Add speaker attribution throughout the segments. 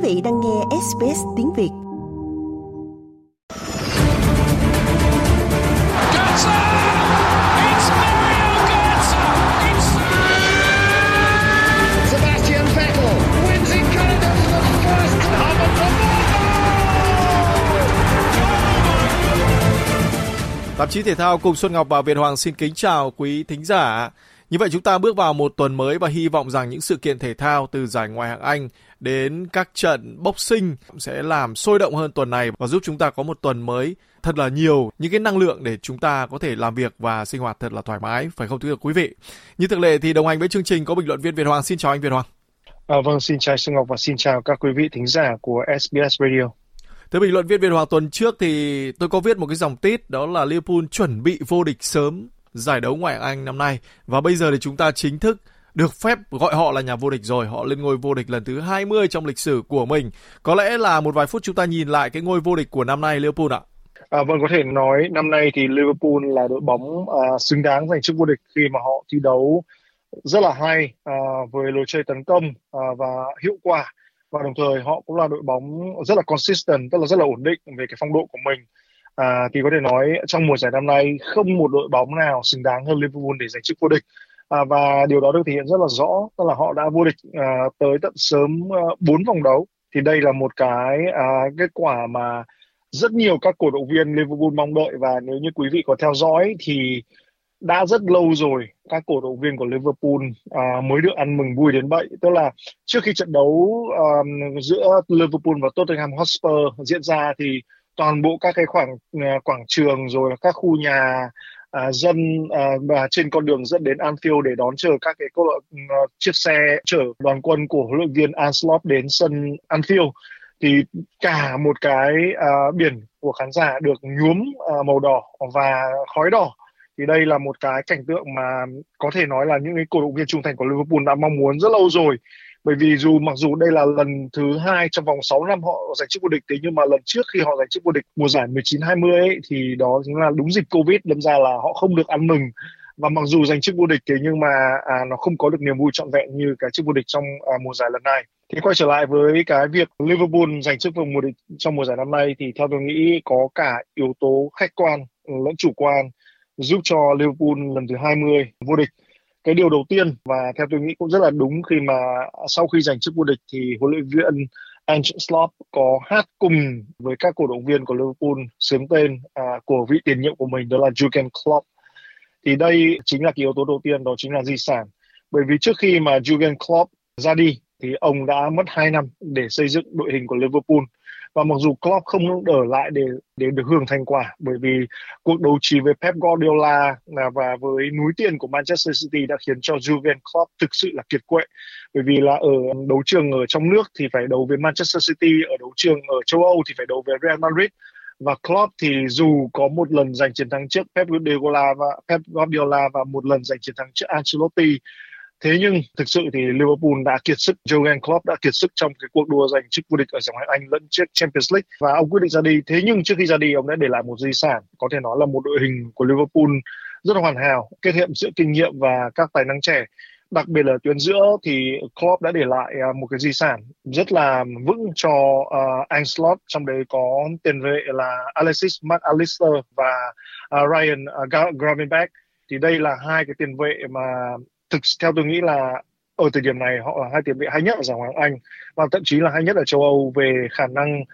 Speaker 1: vị đang nghe SBS tiếng Việt.
Speaker 2: Sebastian Vettel wins in Canada for the first time.
Speaker 3: Tạp chí Thể thao cùng Xuân Ngọc và Việt Hoàng xin kính chào quý thính giả. Như vậy chúng ta bước vào một tuần mới và hy vọng rằng những sự kiện thể thao từ giải Ngoại hạng Anh đến các trận boxing sẽ làm sôi động hơn tuần này và giúp chúng ta có một tuần mới thật là nhiều những cái năng lượng để chúng ta có thể làm việc và sinh hoạt thật là thoải mái, phải không thưa quý vị? Như thường lệ thì đồng hành với chương trình có bình luận viên Việt Hoàng. Xin chào anh Việt Hoàng.
Speaker 4: Vâng, xin chào Xuân Ngọc và xin chào các quý vị thính giả của SBS Radio.
Speaker 3: Thưa bình luận viên Việt Hoàng, tuần trước thì tôi có viết một cái dòng tít đó là Liverpool chuẩn bị vô địch sớm giải đấu Ngoại hạng Anh năm nay, và bây giờ thì chúng ta chính thức được phép gọi họ là nhà vô địch rồi. Họ lên ngôi vô địch lần thứ 20 trong lịch sử của mình. Có lẽ là một vài phút chúng ta nhìn lại cái ngôi vô địch của năm nay Liverpool ạ.
Speaker 4: Vâng, có thể nói năm nay thì Liverpool là đội bóng xứng đáng giành chức vô địch khi mà họ thi đấu rất là hay với lối chơi tấn công và hiệu quả, và đồng thời họ cũng là đội bóng rất là consistent, tức là rất là ổn định về cái phong độ của mình. Thì có thể nói trong mùa giải năm nay không một đội bóng nào xứng đáng hơn Liverpool để giành chức vô địch, và điều đó được thể hiện rất là rõ, tức là họ đã vô địch tới tận sớm 4 vòng đấu. Thì đây là một cái kết quả mà rất nhiều các cổ động viên Liverpool mong đợi, và nếu như quý vị có theo dõi thì đã rất lâu rồi các cổ động viên của Liverpool mới được ăn mừng vui đến vậy. Tức là trước khi trận đấu giữa Liverpool và Tottenham Hotspur diễn ra thì toàn bộ các cái quảng trường rồi các khu nhà dân và trên con đường dẫn đến Anfield để đón chờ các cái chiếc xe chở đoàn quân của huấn luyện viên Arne Slot đến sân Anfield, thì cả một cái biển của khán giả được nhuốm màu đỏ và khói đỏ. Thì đây là một cái cảnh tượng mà có thể nói là những cái cổ động viên trung thành của Liverpool đã mong muốn rất lâu rồi. Bởi vì mặc dù đây là lần thứ 2 trong vòng 6 năm họ giành chức vô địch, thế nhưng mà lần trước khi họ giành chức vô địch mùa giải 19-20 ấy, thì đó chính là đúng dịch Covid, đâm ra là họ không được ăn mừng. Và mặc dù giành chức vô địch thế nhưng mà nó không có được niềm vui trọn vẹn như cái chức vô địch trong mùa giải lần này. Thì quay trở lại với cái việc Liverpool giành chức vô địch trong mùa giải năm nay thì theo tôi nghĩ có cả yếu tố khách quan lẫn chủ quan giúp cho Liverpool lần thứ 20 vô địch. Cái điều đầu tiên và theo tôi nghĩ cũng rất là đúng khi mà sau khi giành chức vô địch thì huấn luyện viên Arne Slot có hát cùng với các cổ động viên của Liverpool xướng tên của vị tiền nhiệm của mình, đó là Jurgen Klopp. Thì đây chính là cái yếu tố đầu tiên, đó chính là di sản. Bởi vì trước khi mà Jurgen Klopp ra đi thì ông đã mất 2 năm để xây dựng đội hình của Liverpool. Và mặc dù Klopp không ở lại để được hưởng thành quả, bởi vì cuộc đấu trí với Pep Guardiola và với núi tiền của Manchester City đã khiến cho Jurgen Klopp thực sự là kiệt quệ. Bởi vì là ở đấu trường ở trong nước thì phải đấu với Manchester City, ở đấu trường ở châu Âu thì phải đấu với Real Madrid. Và Klopp thì dù có một lần giành chiến thắng trước Pep Guardiola và một lần giành chiến thắng trước Ancelotti, thế nhưng thực sự thì Liverpool đã kiệt sức, Jurgen Klopp đã kiệt sức trong cái cuộc đua giành chức vô địch ở giải Ngoại hạng Anh lẫn chiếc Champions League, và ông quyết định ra đi. Thế nhưng trước khi ra đi ông đã để lại một di sản, có thể nói là một đội hình của Liverpool rất là hoàn hảo, kết hợp giữa kinh nghiệm và các tài năng trẻ. Đặc biệt là tuyến giữa thì Klopp đã để lại một cái di sản rất là vững cho Arne Slot, trong đấy có tiền vệ là Alexis Mac Allister và Ryan Gravenberch. Thì đây là hai cái tiền vệ mà theo tôi nghĩ là ở thời điểm này họ là hai tiền vệ hay nhất ở giải Ngoại hạng Anh, và thậm chí là hay nhất ở châu Âu về khả năng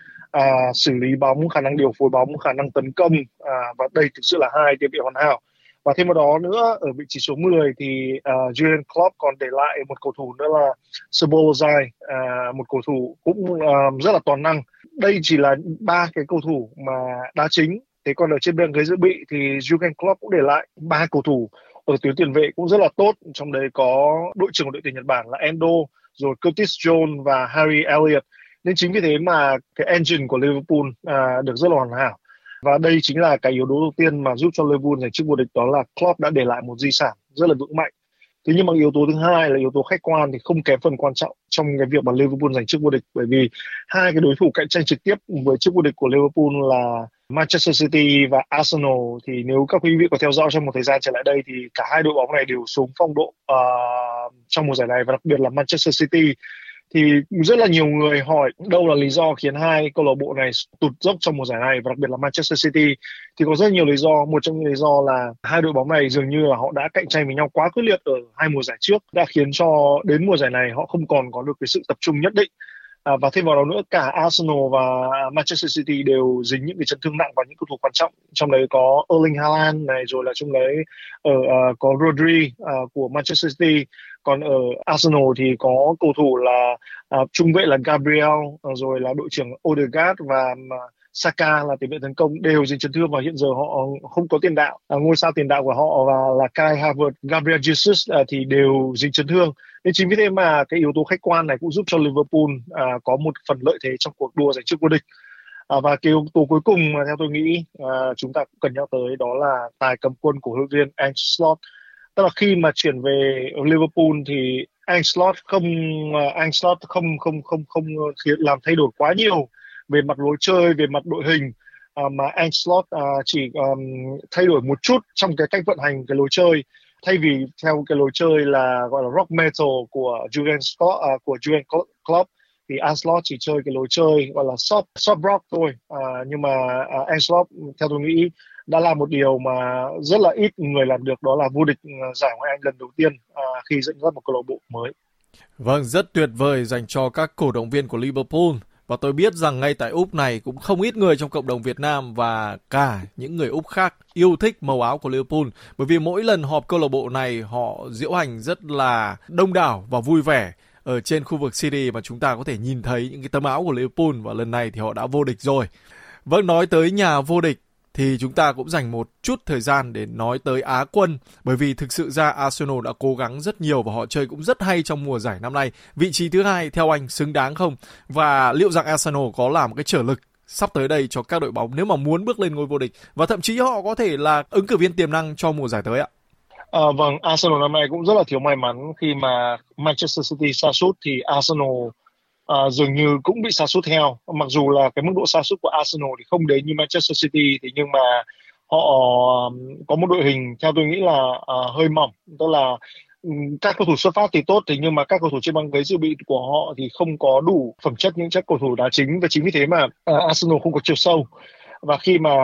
Speaker 4: xử lý bóng, khả năng điều phối bóng, khả năng tấn công, và đây thực sự là hai tiền vệ hoàn hảo. Và thêm vào đó nữa, ở vị trí số 10 thì Jurgen Klopp còn để lại một cầu thủ nữa là Szoboszlai, một cầu thủ cũng rất là toàn năng. Đây chỉ là 3 cái cầu thủ mà đá chính. Thế còn ở trên bên ghế dự bị thì Jurgen Klopp cũng để lại 3 cầu thủ ở tuyến tiền vệ cũng rất là tốt. Trong đấy có đội trưởng của đội tuyển Nhật Bản là Endo, rồi Curtis Jones và Harry Elliott. Nên chính vì thế mà cái engine của Liverpool được rất là hoàn hảo. Và đây chính là cái yếu tố đầu tiên mà giúp cho Liverpool giành chức vô địch, đó là Klopp đã để lại một di sản rất là vững mạnh. Thế nhưng mà yếu tố thứ hai là yếu tố khách quan thì không kém phần quan trọng trong cái việc mà Liverpool giành chức vô địch, bởi vì hai cái đối thủ cạnh tranh trực tiếp với chức vô địch của Liverpool là Manchester City và Arsenal. Thì nếu các quý vị có theo dõi trong một thời gian trở lại đây thì cả hai đội bóng này đều xuống phong độ trong mùa giải này, và đặc biệt là Manchester City Thì rất là nhiều người hỏi đâu là lý do khiến hai câu lạc bộ này tụt dốc trong mùa giải này, và đặc biệt là Manchester City. Thì có rất nhiều lý do. Một trong những lý do là hai đội bóng này dường như là họ đã cạnh tranh với nhau quá quyết liệt ở hai mùa giải trước, đã khiến cho đến mùa giải này họ không còn có được cái sự tập trung nhất định. Và thêm vào đó nữa, cả Arsenal và Manchester City đều dính những cái chấn thương nặng vào những cầu thủ quan trọng. Trong đấy có Erling Haaland này, rồi là trong đấy có Rodri của Manchester City. Còn ở Arsenal thì có cầu thủ là trung vệ là Gabriel, rồi là đội trưởng Odegaard và Saka là tiền vệ tấn công đều dính chấn thương, và hiện giờ họ không có tiền đạo. Ngôi sao tiền đạo của họ và là Kai Havertz, Gabriel Jesus thì đều dính chấn thương. Nên chính vì thế mà cái yếu tố khách quan này cũng giúp cho Liverpool có một phần lợi thế trong cuộc đua giành chức vô địch. Và cái yếu tố cuối cùng mà theo tôi nghĩ chúng ta cũng cần nhắc tới đó là tài cầm quân của huấn luyện viên Ancelotti. Tức là khi mà chuyển về Liverpool thì Ancelotti không làm thay đổi quá nhiều về mặt lối chơi, về mặt đội hình, mà Ancelotti chỉ thay đổi một chút trong cái cách vận hành cái lối chơi. Thay vì theo cái lối chơi là gọi là rock metal của Jurgen Klopp, thì Ancelotti chỉ chơi cái lối chơi gọi là soft rock thôi. Nhưng mà Ancelotti theo tôi nghĩ đã làm một điều mà rất là ít người làm được, đó là vô địch giải Ngoại hạng Anh lần đầu tiên khi dẫn dắt một câu lạc bộ mới.
Speaker 3: Vâng, rất tuyệt vời dành cho các cổ động viên của Liverpool. Và tôi biết rằng ngay tại Úc này cũng không ít người trong cộng đồng Việt Nam và cả những người Úc khác yêu thích màu áo của Liverpool. Bởi vì mỗi lần họp câu lạc bộ này họ diễu hành rất là đông đảo và vui vẻ ở trên khu vực City, mà chúng ta có thể nhìn thấy những cái tấm áo của Liverpool, và lần này thì họ đã vô địch rồi. Vâng, nói tới nhà vô địch thì chúng ta cũng dành một chút thời gian để nói tới Á quân, bởi vì thực sự ra Arsenal đã cố gắng rất nhiều và họ chơi cũng rất hay trong mùa giải năm nay. Vị trí thứ hai theo anh xứng đáng không? Và liệu rằng Arsenal có là một cái trở lực sắp tới đây cho các đội bóng nếu mà muốn bước lên ngôi vô địch, và thậm chí họ có thể là ứng cử viên tiềm năng cho mùa giải tới ạ?
Speaker 4: Vâng, Arsenal năm nay cũng rất là thiếu may mắn khi mà Manchester City sa sút thì Arsenal dường như cũng bị sa sút theo. Mặc dù là cái mức độ sa sút của Arsenal thì không đến như Manchester City, thì nhưng mà họ có một đội hình theo tôi nghĩ là hơi mỏng. Tức là các cầu thủ xuất phát thì tốt, thì nhưng mà các cầu thủ trên băng ghế dự bị của họ thì không có đủ phẩm chất những các cầu thủ đá chính, và chính vì thế mà Arsenal không có chiều sâu. Và khi mà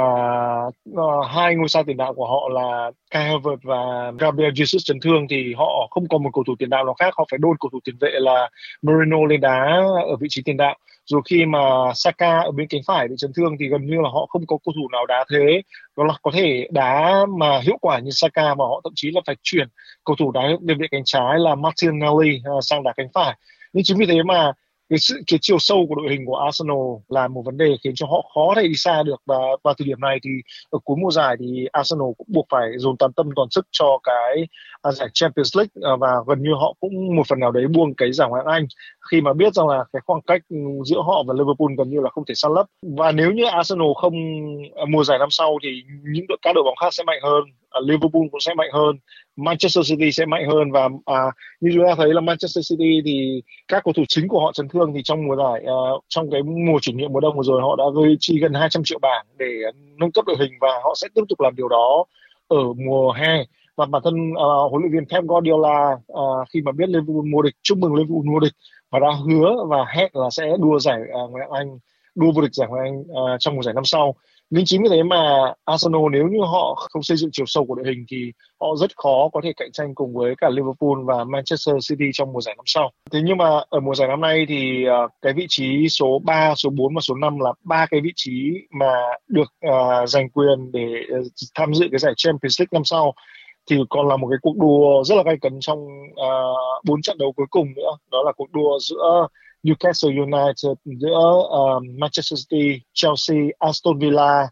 Speaker 4: hai ngôi sao tiền đạo của họ là Kai Havertz và Gabriel Jesus chấn thương thì họ không còn một cầu thủ tiền đạo nào khác, họ phải đôn cầu thủ tiền vệ là Moreno lên đá ở vị trí tiền đạo. Rồi khi mà Saka ở bên cánh phải bị chấn thương thì gần như là họ không có cầu thủ nào đá thế, đó là có thể đá mà hiệu quả như Saka, mà họ thậm chí là phải chuyển cầu thủ đá bên vệ cánh trái là Martinelli sang đá cánh phải. Nhưng chính vì thế mà cái chiều sâu của đội hình của Arsenal là một vấn đề khiến cho họ khó thể đi xa được, và vào thời điểm này thì ở cuối mùa giải thì Arsenal cũng buộc phải dồn toàn tâm toàn sức cho cái giải Champions League, và gần như họ cũng một phần nào đấy buông cái giải Ngoại hạng Anh khi mà biết rằng là cái khoảng cách giữa họ và Liverpool gần như là không thể san lấp. Và nếu như Arsenal không mùa giải năm sau thì các đội bóng khác sẽ mạnh hơn, Liverpool cũng sẽ mạnh hơn, Manchester City sẽ mạnh hơn. Và như chúng ta thấy là Manchester City thì các cầu thủ chính của họ chấn thương, thì trong mùa giải trong cái mùa chuyển nhượng mùa đông vừa rồi họ đã chi gần 200 triệu bảng để nâng cấp đội hình, và họ sẽ tiếp tục làm điều đó ở mùa hè. Và bản thân huấn luyện viên Pep Guardiola khi mà biết Liverpool vô địch, chúc mừng Liverpool vô địch, và đã hứa và hẹn là sẽ đua giải Ngoại hạng Anh, đua vô địch giải Ngoại hạng Anh trong mùa giải năm sau. Nên chính vì thế mà Arsenal nếu như họ không xây dựng chiều sâu của đội hình thì họ rất khó có thể cạnh tranh cùng với cả Liverpool và Manchester City trong mùa giải năm sau. Thế nhưng mà ở mùa giải năm nay thì cái vị trí số 3, số 4 và số 5 là ba cái vị trí mà được giành quyền để tham dự cái giải Champions League năm sau, thì còn là một cái cuộc đua rất là gay cấn trong 4 trận đấu cuối cùng nữa. Đó là cuộc đua giữa Newcastle United, giữa Manchester City, Chelsea, Aston Villa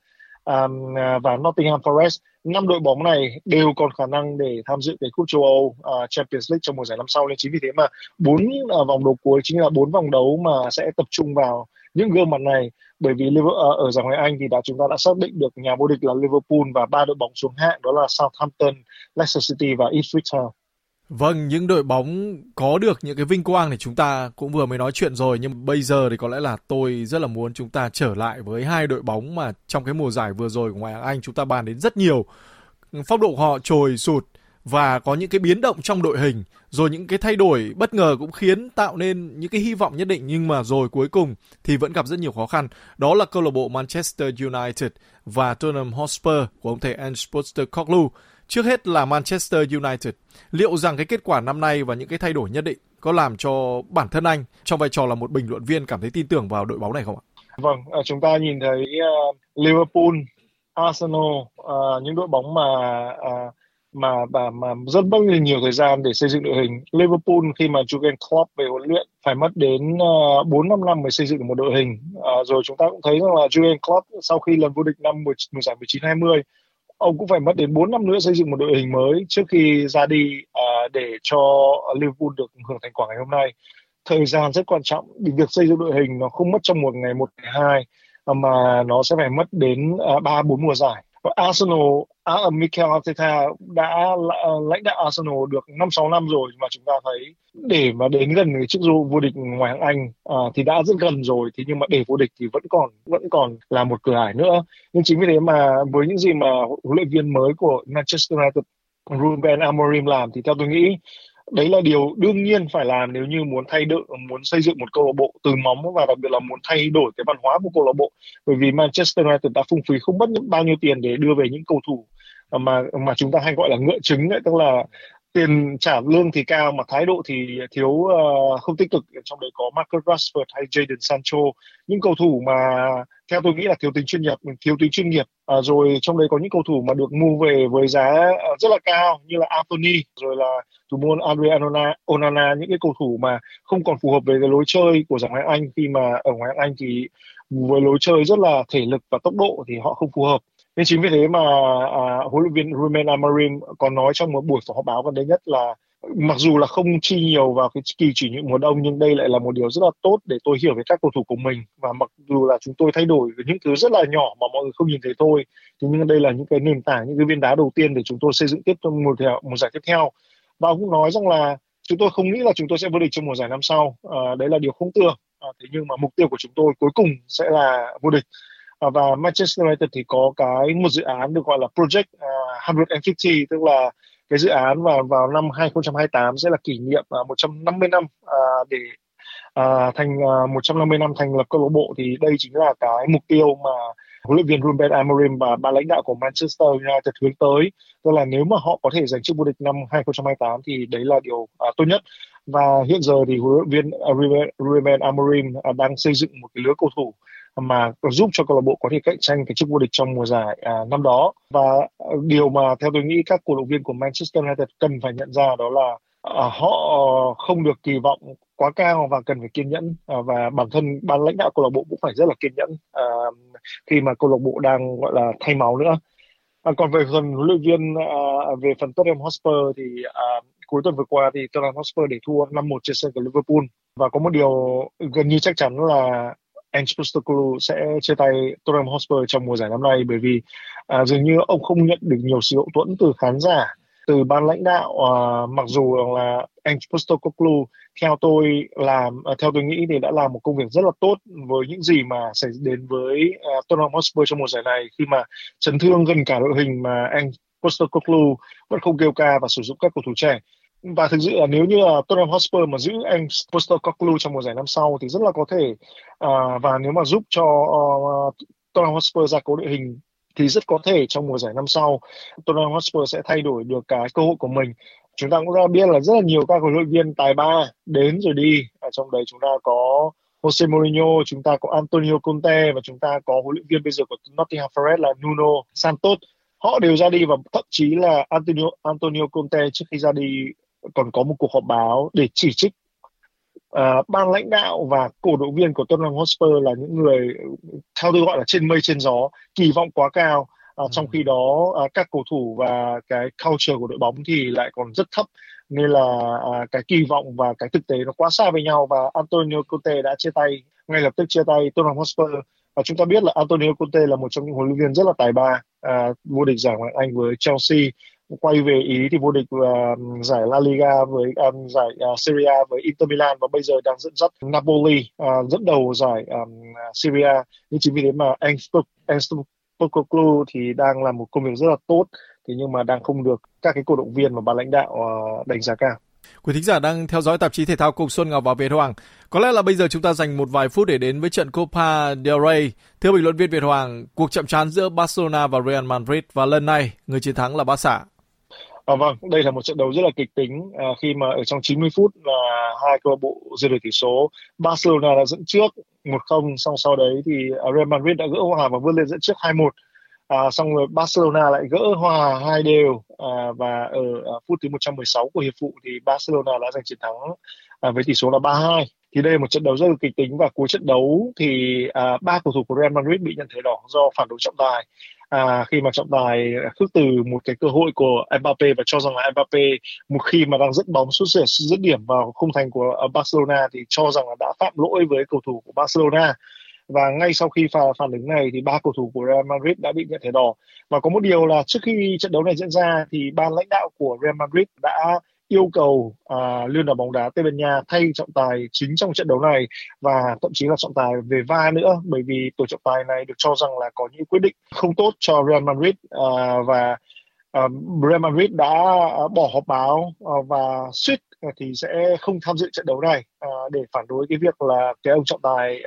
Speaker 4: và Nottingham Forest. 5 đội bóng này đều còn khả năng để tham dự cái cúp châu Âu Champions League trong mùa giải năm sau. Nên chính vì thế mà 4 vòng đấu cuối chính là 4 vòng đấu mà sẽ tập trung vào những gương mặt này. Bởi vì ở giải Ngoại hạng Anh thì chúng ta đã xác định được nhà vô địch là Liverpool và 3 đội bóng xuống hạng đó là Southampton, Leicester City và Ipswich Town.
Speaker 3: Vâng, những đội bóng có được những cái vinh quang thì chúng ta cũng vừa mới nói chuyện rồi, nhưng bây giờ thì có lẽ là tôi rất là muốn chúng ta trở lại với hai đội bóng mà trong cái mùa giải vừa rồi của Ngoại hạng Anh chúng ta bàn đến rất nhiều. Phong độ họ trồi sụt và có những cái biến động trong đội hình, rồi những cái thay đổi bất ngờ cũng khiến tạo nên những cái hy vọng nhất định, nhưng mà rồi cuối cùng thì vẫn gặp rất nhiều khó khăn. Đó là câu lạc bộ Manchester United và Tottenham Hotspur của ông thầy Ange Postecoglou. Trước hết là Manchester United. Liệu rằng cái kết quả năm nay và những cái thay đổi nhất định có làm cho bản thân anh trong vai trò là một bình luận viên cảm thấy tin tưởng vào đội bóng này không ạ?
Speaker 4: Vâng, chúng ta nhìn thấy Liverpool, Arsenal, những đội bóng mà rất mất nhiều thời gian để xây dựng đội hình. Liverpool khi mà Jurgen Klopp về huấn luyện phải mất đến 4-5 năm mới xây dựng được một đội hình. Rồi chúng ta cũng thấy rằng là Jurgen Klopp sau khi lần vô địch năm mùa giải 19-20, ông cũng phải mất đến 4 năm nữa xây dựng một đội hình mới trước khi ra đi để cho Liverpool được hưởng thành quả ngày hôm nay. Thời gian rất quan trọng. Việc xây dựng đội hình nó không mất trong một ngày, một ngày hai, mà nó sẽ phải mất đến 3-4 mùa giải. Và Arsenal, Mikel Arteta đã lãnh đạo Arsenal được 5-6 năm rồi, mà chúng ta thấy để mà đến gần cái chức vô địch ngoại hạng Anh thì đã rất gần rồi, thế nhưng mà để vô địch thì vẫn còn là một cửa ải nữa. Nhưng chính vì thế mà với những gì mà huấn luyện viên mới của Manchester United Ruben Amorim làm thì theo tôi nghĩ đấy là điều đương nhiên phải làm nếu như muốn xây dựng một câu lạc bộ từ móng, và đặc biệt là muốn thay đổi cái văn hóa của câu lạc bộ. Bởi vì Manchester United đã phung phí không mất bao nhiêu tiền để đưa về những cầu thủ mà chúng ta hay gọi là ngựa trứng đấy, tức là tiền trả lương thì cao mà thái độ thì thiếu, không tích cực. Trong đấy có Marcus Rashford hay Jadon Sancho, những cầu thủ mà theo tôi nghĩ là thiếu tính chuyên nghiệp. Rồi trong đấy có những cầu thủ mà được mua về với giá rất là cao như là Anthony, rồi là thủ môn Andre Onana, những cái cầu thủ mà không còn phù hợp với cái lối chơi của giải Ngoại hạng Anh, khi mà ở Ngoại hạng Anh thì với lối chơi rất là thể lực và tốc độ thì họ không phù hợp. Nên chính vì thế mà huấn luyện viên Ruben Amorim còn nói trong một buổi họp báo gần đây nhất là mặc dù là không chi nhiều vào cái kỳ chuyển nhượng mùa đông, nhưng đây lại là một điều rất là tốt để tôi hiểu về các cầu thủ của mình. Và mặc dù là chúng tôi thay đổi những thứ rất là nhỏ mà mọi người không nhìn thấy thôi, thì nhưng đây là những cái nền tảng, những cái viên đá đầu tiên để chúng tôi xây dựng tiếp trong một giải tiếp theo. Và ông cũng nói rằng là chúng tôi không nghĩ là chúng tôi sẽ vô địch trong mùa giải năm sau. Đấy là điều không tưởng. Thế nhưng mà mục tiêu của chúng tôi cuối cùng sẽ là vô địch. Và Manchester United thì có một dự án được gọi là Project 150, tức là cái dự án vào năm 2028 sẽ là kỷ niệm 150 năm để thành 150 năm thành lập câu lạc bộ. Thì đây chính là cái mục tiêu mà huấn luyện viên Ruben Amorim và ban lãnh đạo của Manchester United hướng tới. Tức là nếu mà họ có thể giành chức vô địch năm 2028 thì đấy là điều tốt nhất. Và hiện giờ thì huấn luyện viên Ruben Amorim đang xây dựng một cái lứa cầu thủ mà giúp cho câu lạc bộ có thể cạnh tranh cái chức vô địch trong mùa giải năm đó. Và điều mà theo tôi nghĩ các cổ động viên của Manchester United cần phải nhận ra đó là họ không được kỳ vọng quá cao và cần phải kiên nhẫn, và bản thân ban lãnh đạo câu lạc bộ cũng phải rất là kiên nhẫn khi mà câu lạc bộ đang gọi là thay máu nữa. Còn về phần huấn luyện viên, về phần Tottenham Hotspur thì cuối tuần vừa qua thì Tottenham Hotspur để thua 5-1 trên sân của Liverpool, và có một điều gần như chắc chắn là Ange Postecoglou sẽ chia tay Tottenham Hotspur trong mùa giải năm nay, bởi vì dường như ông không nhận được nhiều sự hậu thuẫn từ khán giả, từ ban lãnh đạo. Mặc dù là Ange Postecoglou theo tôi nghĩ thì đã làm một công việc rất là tốt với những gì mà xảy đến với Tottenham Hotspur trong mùa giải này, khi mà chấn thương gần cả đội hình mà Ange Postecoglou vẫn không kêu ca và sử dụng các cầu thủ trẻ. Và thực sự là nếu như là Tottenham Hotspur mà giữ Ange Postecoglou trong mùa giải năm sau thì rất là có thể, và nếu mà giúp cho Tottenham Hotspur gia cố đội hình thì rất có thể trong mùa giải năm sau Tottenham Hotspur sẽ thay đổi được cái cơ hội của mình. Chúng ta cũng đã biết là rất là nhiều các huấn luyện viên tài ba đến rồi đi. Trong đấy chúng ta có Jose Mourinho, chúng ta có Antonio Conte, và chúng ta có huấn luyện viên bây giờ của Nottingham Forest là Nuno Santos. Họ đều ra đi, và thậm chí là Antonio Conte trước khi ra đi còn có một cuộc họp báo để chỉ trích ban lãnh đạo và cổ động viên của Tottenham Hotspur là những người theo tôi gọi là trên mây trên gió, kỳ vọng quá cao. Trong khi đó các cầu thủ và cái culture của đội bóng thì lại còn rất thấp, nên là cái kỳ vọng và cái thực tế nó quá xa với nhau. Và Antonio Conte đã ngay lập tức chia tay Tottenham Hotspur. Và chúng ta biết là Antonio Conte là một trong những huấn luyện viên rất là tài ba, vô địch giải Ngoại hạng Anh với Chelsea, quay về Ý thì vô địch giải La Liga với giải Serie A với Inter Milan, và bây giờ đang dẫn dắt Napoli dẫn đầu giải Serie A. Nhưng chính vì thế mà Ange Postecoglou thì đang làm một công việc rất là tốt thế nhưng mà đang không được các cái cổ động viên và ban lãnh đạo đánh giá cao.
Speaker 3: Quý thính giả đang theo dõi tạp chí thể thao cùng Xuân Ngọc và Việt Hoàng. Có lẽ là bây giờ chúng ta dành một vài phút để đến với trận Copa del Rey. Thưa bình luận viên Việt Hoàng, cuộc chạm trán giữa Barcelona và Real Madrid và lần này người chiến thắng là Barca.
Speaker 4: Vâng, đây là một trận đấu rất là kịch tính khi mà ở trong 90 phút là hai câu lạc bộ giơ được tỷ số. Barcelona đã dẫn trước 1-0, xong sau đấy thì Real Madrid đã gỡ hòa và vươn lên dẫn trước 2-1. Xong rồi Barcelona lại gỡ hòa 2-2 và ở phút thứ 116 của hiệp phụ thì Barcelona đã giành chiến thắng với tỷ số là 3-2. Thì đây là một trận đấu rất là kịch tính và cuối trận đấu thì ba cầu thủ của Real Madrid bị nhận thẻ đỏ do phản đối trọng tài. Khi mà trọng tài khước từ một cái cơ hội của Mbappe và cho rằng là Mbappe một khi mà đang dứt bóng dứt điểm vào khung thành của Barcelona thì cho rằng là đã phạm lỗi với cầu thủ của Barcelona. Và ngay sau khi phản ứng này thì ba cầu thủ của Real Madrid đã bị nhận thẻ đỏ. Và có một điều là trước khi trận đấu này diễn ra thì ban lãnh đạo của Real Madrid đã yêu cầu Liên đoàn bóng đá Tây Ban Nha thay trọng tài chính trong trận đấu này và thậm chí là trọng tài về VAR nữa, bởi vì tổ trọng tài này được cho rằng là có những quyết định không tốt cho Real Madrid và Real Madrid đã bỏ họp báo và suýt thì sẽ không tham dự trận đấu này để phản đối cái việc là cái ông trọng tài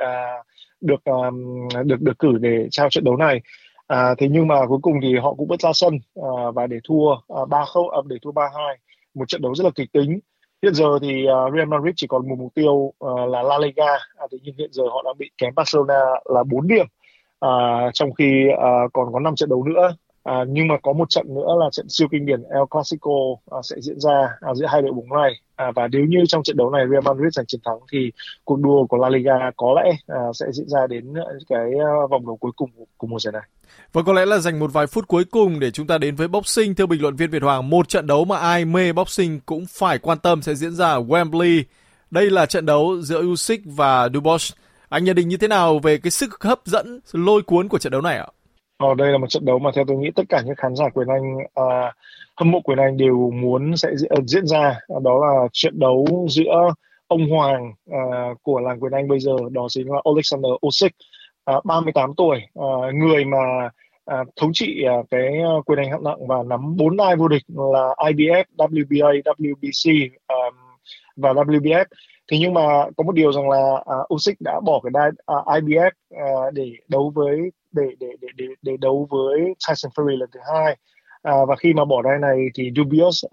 Speaker 4: được cử để trao trận đấu này. Thế nhưng mà cuối cùng thì họ cũng vẫn ra sân và để thua 3-2, một trận đấu rất là kịch tính. Hiện giờ thì Real Madrid chỉ còn một mục tiêu là La Liga, thế nhưng hiện giờ họ đã bị kém Barcelona là 4 điểm trong khi còn có 5 trận đấu nữa. Nhưng mà có một trận nữa là trận siêu kinh điển El Clasico sẽ diễn ra giữa hai đội bóng này, và nếu như trong trận đấu này Real Madrid giành chiến thắng thì cuộc đua của La Liga có lẽ sẽ diễn ra đến cái vòng đấu cuối cùng của mùa giải này.
Speaker 3: Và có lẽ là dành một vài phút cuối cùng để chúng ta đến với boxing. Thưa bình luận viên Việt Hoàng, một trận đấu mà ai mê boxing cũng phải quan tâm sẽ diễn ra ở Wembley. Đây là trận đấu giữa Usyk và Dubois. Anh nhận định như thế nào về cái sức hấp dẫn, lôi cuốn của trận đấu này ạ?
Speaker 4: Đây là một trận đấu mà theo tôi nghĩ tất cả những khán giả quyền Anh, hâm mộ quyền Anh đều muốn sẽ diễn ra. Đó là trận đấu giữa ông hoàng của làng quyền Anh bây giờ, đó chính là Alexander Usyk, 38 tuổi, người mà thống trị cái quyền Anh hạng nặng và nắm 4 đai vô địch là IBF, WBA, WBC và WBF. Thế nhưng mà có một điều rằng là Usyk đã bỏ cái đai IBF để đấu với Tyson Fury lần thứ hai. Và khi mà bỏ đai này thì Dubois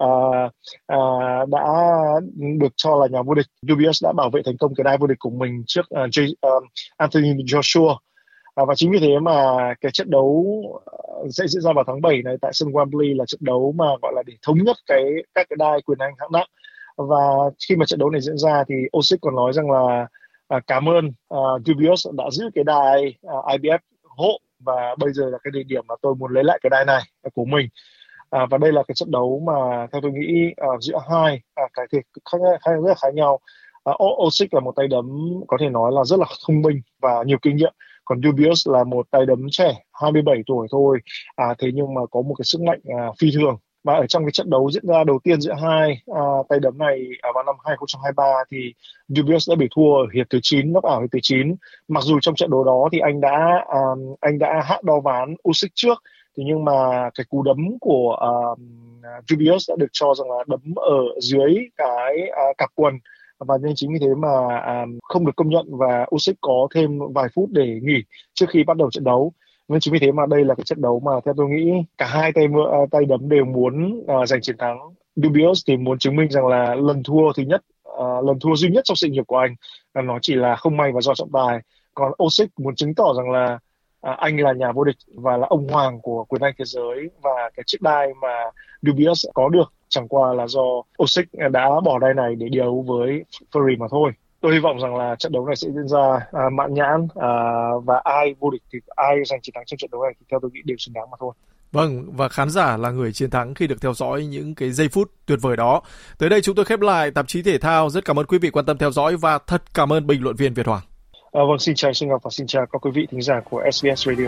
Speaker 4: đã được cho là nhà vô địch. Dubois đã bảo vệ thành công cái đai vô địch của mình trước Anthony Joshua. Và chính vì thế mà cái trận đấu sẽ diễn ra vào tháng 7 này tại sân Wembley là trận đấu mà gọi là để thống nhất các cái đai quyền Anh hạng nặng. Và khi mà trận đấu này diễn ra thì Usyk còn nói rằng là cảm ơn Dubois đã giữ cái đai IBF hộ, và bây giờ là cái địa điểm mà tôi muốn lấy lại cái đai này của mình. Và đây là cái trận đấu mà theo tôi nghĩ giữa hai cái thể rất khác nhau. Usyk là một tay đấm có thể nói là rất là thông minh và nhiều kinh nghiệm, còn Dubois là một tay đấm trẻ 27 tuổi thôi, thế nhưng mà có một cái sức mạnh phi thường. Và ở trong cái trận đấu diễn ra đầu tiên giữa hai tay đấm này vào năm 2023 thì Dubois đã bị thua ở hiệp thứ 9, knock out hiệp thứ 9. Mặc dù trong trận đấu đó thì anh đã hạ đo ván Usyk trước, thế nhưng mà cái cú đấm của Dubois đã được cho rằng là đấm ở dưới cái cặp quần, và nên chính vì thế mà không được công nhận và Usyk có thêm vài phút để nghỉ trước khi bắt đầu trận đấu. Nên chính vì thế mà đây là cái trận đấu mà theo tôi nghĩ cả hai tay đấm đều muốn giành chiến thắng. Dubois thì muốn chứng minh rằng là lần thua duy nhất trong sự nghiệp của anh là nó chỉ là không may và do trọng tài. Còn Usyk muốn chứng tỏ rằng là anh là nhà vô địch và là ông hoàng của quyền Anh thế giới, và cái chiếc đai mà Dubois có được chẳng qua là do Usyk đã bỏ đai này để đấu với Fury mà thôi. Tôi hy vọng rằng là trận đấu này sẽ diễn ra mãn nhãn, và ai vô địch thì ai giành chiến thắng trong trận đấu này thì theo tôi nghĩ đều xứng đáng mà thôi.
Speaker 3: Vâng, và khán giả là người chiến thắng khi được theo dõi những cái giây phút tuyệt vời đó. Tới đây chúng tôi khép lại tạp chí thể thao. Rất cảm ơn quý vị quan tâm theo dõi và thật cảm ơn bình luận viên Việt Hoàng.
Speaker 4: Vâng, xin chào Xuân Ngọc và xin chào các quý vị thính giả của SBS Radio.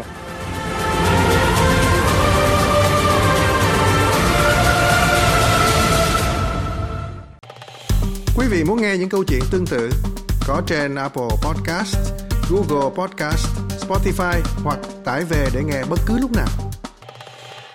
Speaker 5: Quý vị muốn nghe những câu chuyện tương tự có trên Apple Podcast, Google Podcast, Spotify hoặc tải về để nghe bất cứ lúc nào.